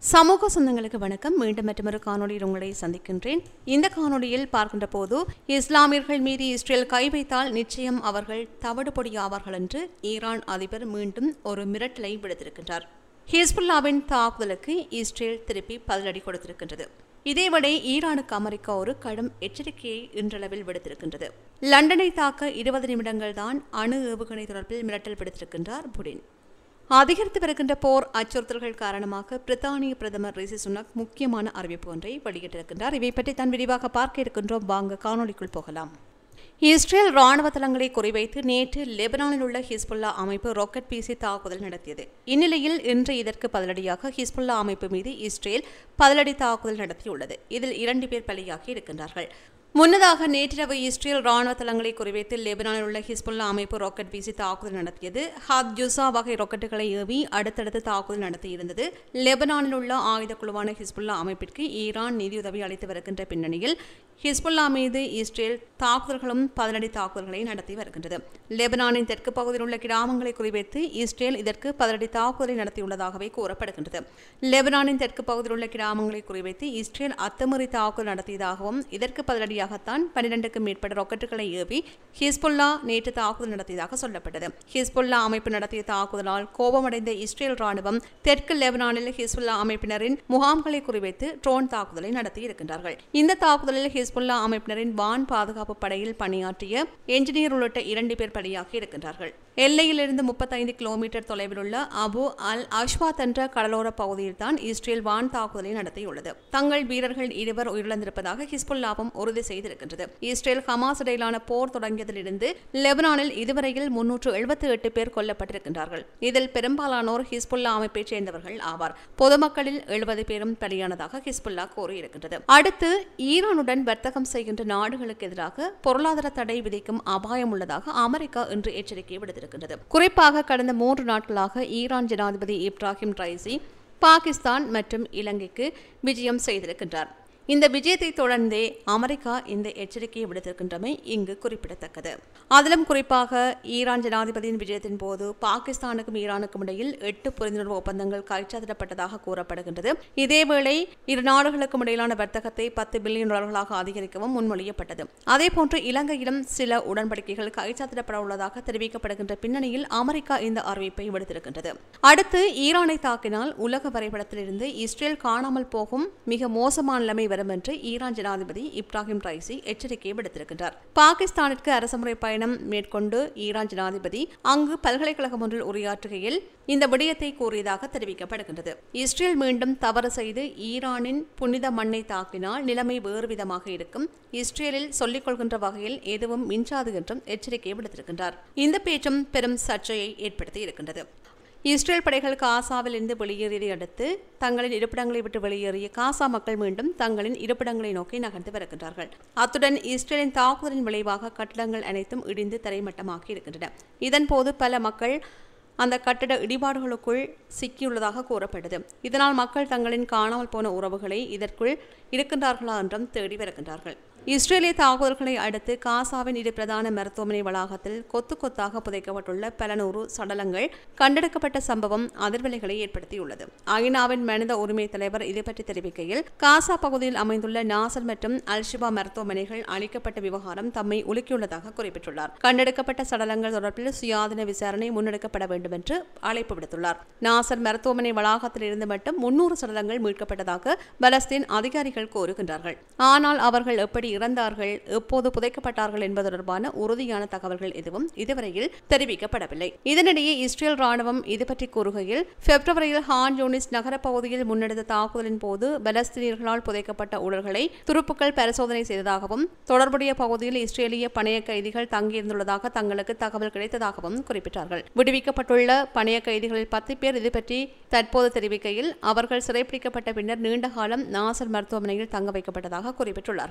சமூக சொந்தங்களுக்கு வணக்கம். மீண்டும் மற்றொரு காணொலியில் உங்களை சந்திக்கின்றேன். இந்த காணொலியில் பார்க்கின்ற போது இஸ்லாமியர்கள் மீது இஸ்ரேல் கை வைத்தால் நிச்சயம் அவர்கள் தவிடுபொடியாவார்கள் என்று ஈரான் அதிபர் மீண்டும் ஒரு மிரட்டலை விடுத்திருக்கின்றார். ஹிஸ்புல்லாவின் தாக்குதலுக்கு இஸ்ரேல் திருப்பி பதிலடி கொடுத்திருக்கின்றது. இதேவேளை ஈரானுக்கு அமெரிக்கா ஒரு கடும் எச்சரிக்கையை இன்றளவில் விடுத்திருக்கின்றது. லண்டனை தாக்க 20 நிமிடங்கள் தான் அணு ஏவுகணை தொடர்பில் மிரட்டல் விடுத்திருக்கின்றார் புடின். அதிகரித்து வருகின்ற போர் அச்சுறுத்தல்கள் காரணமாக பிரித்தானிய பிரதமர் ரிஷி சுனக் முக்கியமான அறிவிப்பு ஒன்றை வெளியிட்டிருக்கின்றார். இவை பற்றி தான் விரிவாக பார்க்க இருக்கின்றோம். வாங்க காணொலிக்குள் போகலாம். இஸ்ரேல் ராணுவ தளங்களை குறிவைத்து நேற்று லெபனானில் உள்ள ஹிஸ்புல்லா அமைப்பு ராக்கெட் வீசி தாக்குதல் நடத்தியது. இந்நிலையில் இன்று இதற்கு பதிலடியாக ஹிஸ்புல்லா அமைப்பு மீது இஸ்ரேல் பதிலடி தாக்குதல் நடத்தியுள்ளது. இதில் 2 பேர் பலியாகி இருக்கின்றார்கள். முன்னதாக நேற்றிரவு இஸ்ரேல் ராணுவ தளங்களை குறிவைத்து லெபனானில் உள்ள ஹிஸ்புல்லா அமைப்பு ராக்கெட் வீசி தாக்குதல் நடத்தியது. ஹத் ஜுசா வகை ராக்கெட்டுகளை ஏவி அடுத்தடுத்து தாக்குதல் நடத்தியிருந்தது. லெபனானில் உள்ள ஆயுத குழுவான ஹிஸ்புல்லா அமைப்பிற்கு ஈரான் நிதியுதவி அளித்து வருகின்ற பின்னணியில் ஹிஸ்புல்லா மீது இஸ்ரேல் தாக்குதல்களும் பதிலடி தாக்குதல்களை நடத்தி வருகின்றது. லெபனானின் தெற்கு பகுதியில் உள்ள கிராமங்களை குறிவைத்து இஸ்ரேல் இதற்கு பதிலடி தாக்குதலை நடத்தியுள்ளதாகவே கூறப்படுகின்றது. லெபனானின் தெற்கு பகுதியில் உள்ள கிராமங்களை குறிவைத்து இஸ்ரேல் அத்துமீறி தாக்குதல் நடத்தியதாகவும் இதற்கு பதிலடியாகத்தான் 12க்கும் மேற்பட்ட ராக்கெட்டுகளை ஏவி ஹிஸ்புல்லா நேற்று தாக்குதல் நடத்தியதாக சொல்லப்பட்டது. ஹிஸ்புல்லா அமைப்பு நடத்திய தாக்குதலால் கோபமடைந்த இஸ்ரேல் ராணுவம் தெற்கு லெபனானில் ஹிஸ்புல்லா அமைப்பினரின் முகாம்களை குறிவைத்து ட்ரோன் தாக்குதலை நடத்தி இருக்கின்றார்கள். இந்த தாக்குதலில் ஹிஸ்புல்லா அமைப்பினரின் வான் பாதுகாப்பு படையில் பணியாற்றிய என்ஜினியர் உள்ளிட்ட 2 பேர் பலியாகி இருக்கின்றார்கள். எல்லையிலிருந்து 35 கிலோமீட்டர் தொலைவில் உள்ள அபு அல் அஷ்வாத் என்ற கடலோர பகுதியில் தான் இஸ்ரேல் வான் தாக்குதலை நடத்தியுள்ளது. தங்கள் வீரர்கள் 2 உயிரிழந்திருப்பதாக ஹிஸ்புல்லாவும் உறுதி செய்திருக்கின்றது. இஸ்ரேல் ஹமாஸ் இடையிலான போர் தொடங்கியதிலிருந்து லெபனானில் இதுவரையில் 378 பேர் கொல்லப்பட்டிருக்கின்றார்கள். இதில் பெரும்பாலானோர் ஹிஸ்புல்லா அமைப்பைச் சேர்ந்தவர்கள் ஆவார். பொதுமக்களில் 70 பேரும் பலியானதாக ஹிஸ்புல்லா கூறியிருக்கின்றது. அடுத்து ஈரானுடன் வர்த்தகம் செய்கின்ற நாடுகளுக்கு எதிராக பொருளாதார தடை விதிக்கும் அபாயம் உள்ளதாக அமெரிக்கா இன்று எச்சரிக்கை விடுத்திருக்கிறது. குறிப்பாக கடந்த 3 நாட்களாக ஈரான் ஜனாதிபதி இப்ராஹிம் ரைசி பாகிஸ்தான் மற்றும் இலங்கைக்கு விஜயம் செய்திருக்கின்றார். இந்த விஜயத்தை தொடர்ந்தே அமெரிக்கா இந்த எச்சரிக்கையை விடுத்திருக்கின்றமை இங்கு குறிப்பிடத்தக்கது. அதிலும் குறிப்பாக ஈரான் ஜனாதிபதியின் விஜயத்தின் போது பாகிஸ்தானுக்கும் ஈரானுக்கும் இடையில் 8 புரிந்துணர்வு ஒப்பந்தங்கள் கைச்சாத்திடப்பட்டதாக கூறப்படுகின்றது. இதேவேளை இரு நாடுகளுக்கும் இடையிலான வர்த்தகத்தை $10 பில்லியன் அதிகரிக்கவும் முன்மொழியப்பட்டது. அதேபோன்று இலங்கையிலும் சில உடன்படிக்கைகள் கைச்சாத்திடப்பட உள்ளதாக தெரிவிக்கப்படுகின்ற பின்னணியில் அமெரிக்கா இந்த அறிவிப்பை விடுத்திருக்கின்றது. அடுத்து ஈரானை தாக்கினால் உலக வரைபடத்திலிருந்து இஸ்ரேல் காணாமல் போகும் மிக மோசமான நிலைமை என்று ஈரான் ஜனாதிபதி இப்ராஹிம் ரைசி எச்சரிக்கை விடுத்திருக்கின்றார். பாகிஸ்தானிற்கு அரசுமுறை பயணம் மேற்கொண்டு ஈரான் ஜனாதிபதி அங்கு பல்கலைக்கழகம் ஒன்றில் உரையாற்றுகையில் இந்த விடயத்தை கூறியதாக தெரிவிக்கப்படுகின்றது. இஸ்ரேல் மீண்டும் தவறு செய்து ஈரானின் புனித மண்ணை தாக்கினால் நிலைமை வேறு விதமாக இருக்கும். இஸ்ரேலில் சொல்லிக் கொள்கின்ற வகையில் எதுவும் மிஞ்சாது என்றும் எச்சரிக்கை விடுத்திருக்கின்றார். இந்த பேச்சும் பெரும் சர்ச்சையை ஏற்படுத்தி இருக்கின்றது. இஸ்ரேல் படைகள் காசாவில் இருந்து வெளியேறியதை அடுத்து தங்களின் இருப்பிடங்களை விட்டு வெளியேறிய காசா மக்கள் மீண்டும் தங்களின் இருப்பிடங்களை நோக்கி நகர்ந்து வருகின்றார்கள். அத்துடன் இஸ்ரேலின் தாக்குதலின் விளைவாக கட்டடங்கள் அனைத்தும் இடிந்து தரைமட்டமாகி இருக்கின்றன. இதன்போது பல மக்கள் அந்த கட்டட இடிபாடுகளுக்குள் சிக்கியுள்ளதாக கூறப்பட்டது. இதனால் மக்கள் தங்களின் காணாமல் போன உறவுகளை இதற்குள் இருக்கின்றார்களா என்றும் தேடி வருகின்றார்கள். இஸ்ரேலிய தாக்குதல்களை அடுத்து காசாவின் 2 பிரதான மருத்துவமனை வளாகத்தில் கொத்து கொத்தாக புதைக்கப்பட்டுள்ள பல 100 சடலங்கள் கண்டெடுக்கப்பட்ட சம்பவம் அதிர்வலைகளை ஏற்படுத்தியுள்ளது. ஐநாவின் மனித உரிமை தலைவர் இதை பற்றி தெரிவிக்கையில் காசா பகுதியில் அமைந்துள்ள நாசர் மற்றும் அல்ஷிபா மருத்துவமனைகள் அளிக்கப்பட்ட விவகாரம் தம்மை உலுக்கியுள்ளதாக குறிப்பிட்டுள்ளார். கண்டெடுக்கப்பட்ட சடலங்கள் தொடர்பில் சுயாதீன விசாரணை முன்னெடுக்கப்பட வேண்டும் என்று அழைப்பு விடுத்துள்ளார். நாசர் மருத்துவமனை வளாகத்தில் இருந்து மட்டும் 300 சடலங்கள் மீட்கப்பட்டதாக பலஸ்தீன் அதிகாரிகள் கூறுகின்றார்கள். ஆனால் அவர்கள் எப்படி இறந்தார்கள், எப்போது புதைக்கப்பட்டார்கள் என்பது தொடர்பான உறுதியான தகவல்கள் எதுவும் இதுவரையில் தெரிவிக்கப்படவில்லை. இதனிடையே இஸ்ரேல் ராணுவம் இது பற்றி கூறுகையில் பிப்ரவரியில் ஹான் யூனிஸ் நகர பகுதியில் முன்னெடுத்த தாக்குதலின் போது பலஸ்தீனியர்களால் புதைக்கப்பட்ட உடல்களை துருப்புக்கள் பரிசோதனை செய்ததாகவும் தொடர்புடைய பகுதியில் இஸ்ரேலிய பணைய கைதிகள் தங்கியிருந்துள்ளதாக தங்களுக்கு தகவல் கிடைத்ததாகவும் குறிப்பிட்டார்கள். விடுவிக்கப்பட்டுள்ள பணைய கைதிகளில் 10 பேர் இது பற்றி தற்போது தெரிவிக்கையில் அவர்கள் சிறைப்பிடிக்கப்பட்ட பின்னர் நீண்ட காலம் நாசர் மருத்துவமனையில் தங்க வைக்கப்பட்டதாக குறிப்பிட்டுள்ளார்கள்.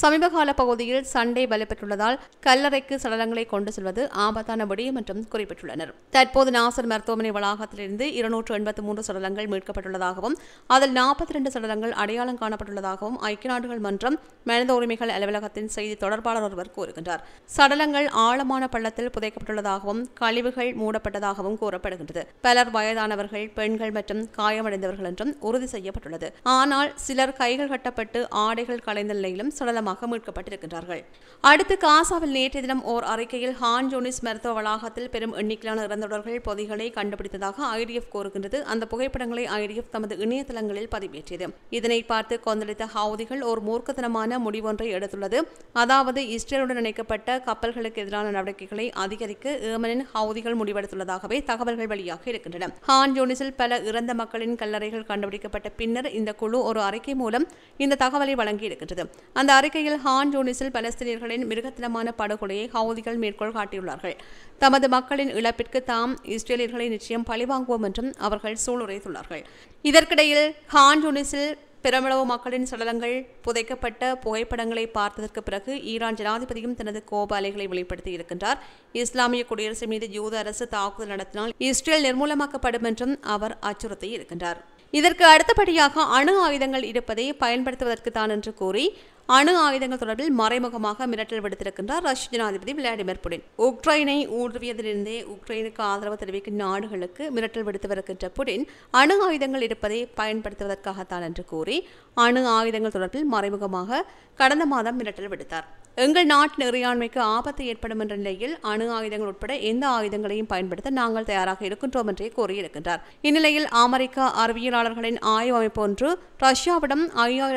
சமீபகால பகுதியில் சண்டை வலுப்பெற்றுள்ளதால் கல்லறைக்கு சடலங்களை கொண்டு செல்வது ஆபத்தான விடயம் என்றும் குறிப்பிட்டுள்ளனர். தற்போது நாசர் மருத்துவமனை வளாகத்திலிருந்து 283 சடலங்கள் மீட்கப்பட்டுள்ளதாகவும் அதில் 42 சடலங்கள் அடையாளம் காணப்பட்டுள்ளதாகவும் ஐக்கிய நாடுகள் மன்றம் மனித உரிமைகள் அலுவலகத்தின் செய்தி தொடர்பாளர் ஒருவர் கூறுகின்றார். சடலங்கள் ஆழமான பள்ளத்தில் புதைக்கப்பட்டுள்ளதாகவும் கழிவுகள் மூடப்பட்டதாகவும் கூறப்படுகின்றது. பலர் வயதானவர்கள், பெண்கள் மற்றும் காயமடைந்தவர்கள் என்றும் உறுதி செய்யப்பட்டுள்ளது. ஆனால் சிலர் கைகள் கட்டப்பட்டு ஆடைகள் கலைந்த நிலையிலும் சடலமாக மீட்கப்பட்டிருக்கின்றார்கள். அடுத்து காசாவில் நேற்றைய தினம் ஓர் அறிக்கையில் ஹான் யூனிஸ் மருத்துவ வளாகத்தில் பெரும் எண்ணிக்கையிலான இறந்தவர்கள் பொதிகளை கண்டுபிடித்ததாக IDF கூறுகின்றது. அந்த புகைப்படங்களை IDF தமது இணையதளங்களில் பதிவேற்றியது. இதனை பார்த்து கொந்தளித்த ஹவுதிகள் ஒரு மூர்க்கத்தனமான முடிவொன்றை எடுத்துள்ளது. அதாவது இஸ்ரேலுடன் இணைக்கப்பட்ட கப்பல்களுக்கு எதிரான நடவடிக்கைகளை அதிகரிக்க ஏமனின் ஹவுதிகள் முடிவெடுத்துள்ளதாகவே தகவல்கள் வெளியாக இருக்கின்றன. ஹான் யூனிஸில் பல இறந்த மக்களின் கல்லறைகள் கண்டுபிடிக்கப்பட்ட பின்னர் இந்த குழு ஒரு அறிக்கை மூலம் இந்த தகவலை வழங்கி இருக்கின்றது. அந்த அறிக்கையில் ஹான் யூனிஸில் பலஸ்தீனியர்களின் மிருகத்தனமான படுகொலையை ஹவுதிகள் மேற்கோள் காட்டியுள்ளார்கள். தமது மக்களின் இழப்பிற்கு தாம் இஸ்ரேலியர்களை நிச்சயம் பழிவாங்குவோம் என்றும் அவர்கள் சூளுரைத்துள்ளார்கள். இதற்கிடையில் ஹான் யூனிஸில் பெருமளவு மக்களின் சடலங்கள் புதைக்கப்பட்ட புகைப்படங்களை பார்த்ததற்கு பிறகு ஈரான் ஜனாதிபதியும் தனது கோப அலைகளை வெளிப்படுத்தி இருக்கின்றார். இஸ்லாமிய குடியரசு மீது யூத அரசு தாக்குதல் நடத்தினால் இஸ்ரேல் நிர்மூலமாக்கப்படும் என்றும் அவர் அச்சுறுத்தி இருக்கின்றார். இதற்கு அடுத்தபடியாக அணு ஆயுதங்கள் இருப்பதை பயன்படுத்துவதற்கு தான் என்று கூறி அணு ஆயுதங்கள் தொடர்பில் மறைமுகமாக மிரட்டல் விடுத்திருக்கின்றார் ரஷ்ய ஜனாதிபதி விளாடிமிர் புடின். உக்ரைனை ஊடுருவியதிலிருந்தே உக்ரைனுக்கு ஆதரவு தெரிவிக்கும் நாடுகளுக்கு மிரட்டல் விடுத்து வருகின்ற புடின் அணு ஆயுதங்கள் இருப்பதை பயன்படுத்துவதற்காகத்தான் என்று கூறி அணு ஆயுதங்கள் தொடர்பில் மறைமுகமாக கடந்த மாதம் மிரட்டல் விடுத்தார். எங்கள் நாட்டின் இறையாண்மைக்கு ஆபத்து ஏற்படும் என்ற நிலையில் அணு ஆயுதங்கள் உட்பட எந்த ஆயுதங்களையும் பயன்படுத்த நாங்கள் தயாராக இருக்கின்றோம் என்றே கூறியிருக்கின்றார். இந்நிலையில் அமெரிக்க அறிவியலாளர்களின் ஆய்வு அமைப்பு ஒன்று ரஷ்யாவிடம்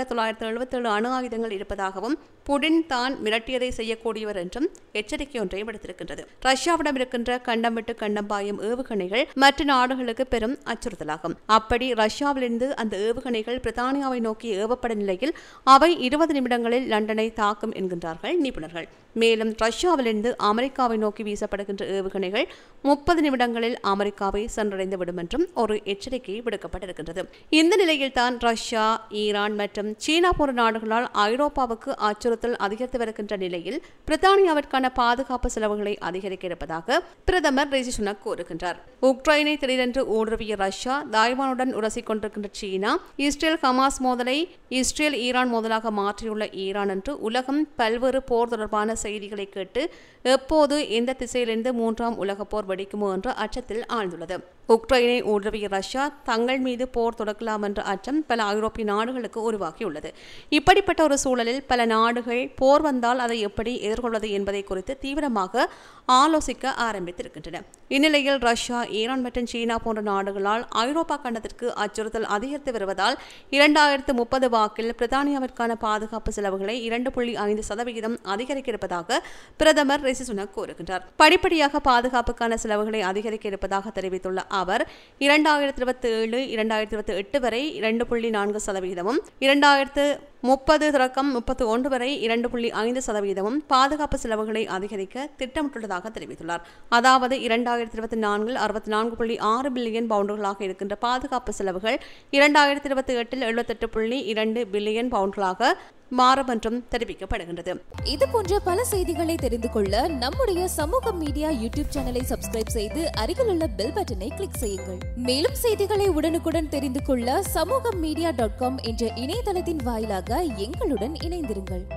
5977 அணு ஆயுதங்கள் இருப்பதாகவும் புடின் தான் மிரட்டியதை செய்யக்கூடியவர் என்றும் எச்சரிக்கை ஒன்றை விடுத்திருக்கின்றது. ரஷ்யாவிடம் இருக்கின்ற கண்டம் விட்டு கண்டம் பாயும் ஏவுகணைகள் மற்ற நாடுகளுக்கு பெரும் அச்சுறுத்தலாகும். அப்படி ரஷ்யாவிலிருந்து அந்த ஏவுகணைகள் பிரித்தானியாவை நோக்கி ஏவப்படும் நிலையில் அவை 20 நிமிடங்களில் லண்டனை தாக்கும் என்கின்றார்கள் நிபுணர்கள். மேலும் ரஷ்யாவிலிருந்து அமெரிக்காவை நோக்கி வீசப்படுகின்ற ஏவுகணைகள் 30 நிமிடங்களில் அமெரிக்காவை சென்றடைந்து விடும் என்றும் ஒரு எச்சரிக்கை விடுக்கப்பட்டிருக்கின்றது. இந்த நிலையில்தான் ரஷ்யா, ஈரான் மற்றும் சீனா போன்ற நாடுகளால் ஐரோப்பாவுக்கு அச்சுறுத்தல் அதிகரித்து வருகின்ற நிலையில் பிரித்தானியாவிற்கான பாதுகாப்பு செலவுகளை அதிகரிக்க இருப்பதாக பிரதமர் ரிஷி சுனக் கூறுகின்றார். உக்ரைனை திடீரென்று ஊடுருவிய ரஷ்யா, தாய்வானுடன் உரசிக் கொண்டிருக்கின்ற சீனா, இஸ்ரேல் ஹமாஸ் மோதலை இஸ்ரேல் ஈரான் மோதலாக மாற்றியுள்ள ஈரான் என்று உலகம் பல்வேறு போர் தொடர்பான செய்திகளை கேட்டு எப்போது எந்த திசையிலிருந்து 3ஆம் உலகப் போர் வெடிக்குமோ என்ற அச்சத்தில் ஆழ்ந்துள்ளது. உக்ரைனை ஊடுருவிய ரஷ்யா தங்கள் மீது போர் தொடக்கலாம் என்ற அச்சம் பல ஐரோப்பிய நாடுகளுக்கு உருவாகியுள்ளது. இப்படிப்பட்ட ஒரு சூழலில் பல நாடுகள் போர் வந்தால் அதை எப்படி எதிர்கொள்வது என்பதை குறித்து தீவிரமாக ஆலோசிக்க ஆரம்பித்திருக்கின்றன. இந்நிலையில் ரஷ்யா, ஈரான் மற்றும் சீனா போன்ற நாடுகளால் ஐரோப்பா கண்டத்திற்கு அச்சுறுத்தல் அதிகரித்து வருவதால் 2030 வாக்கில் பிரித்தானியாவிற்கான பாதுகாப்பு செலவுகளை 2.5% அதிகரிக்க இருப்பதாக பிரதமர் ரிஷி சுனக் கூறுகின்றார். படிப்படியாக பாதுகாப்புக்கான செலவுகளை அதிகரிக்க இருப்பதாக தெரிவித்துள்ள அவர் 2027-2028 வரை 2.4%, 2030-31 வரை 2.5% பாதுகாப்பு செலவுகளை அதிகரிக்க திட்டமிட்டுள்ளதாக தெரிவித்துள்ளார். அதாவது 2024 64.6 பில்லியன் பவுண்டுகளாக இருக்கின்ற பாதுகாப்பு செலவுகள் 2028 78.2 பில்லியன் பவுண்டுகளாக மாறும் என்றும் தெரிவிக்கப்படுகின்றது. இது போன்ற பல செய்திகளை தெரிந்து கொள்ள நம்முடைய சமூக மீடியா யூடியூப் சேனலை சப்ஸ்கிரைப் செய்து அருகில் உள்ள பெல் பட்டனை கிளிக் செய்யுங்கள். மேலும் செய்திகளை உடனுக்குடன் தெரிந்து கொள்ள சமூகமீடியா.com என்ற இணையதளத்தின் வாயிலாக எங்களுடன் இணைந்திருங்கள்.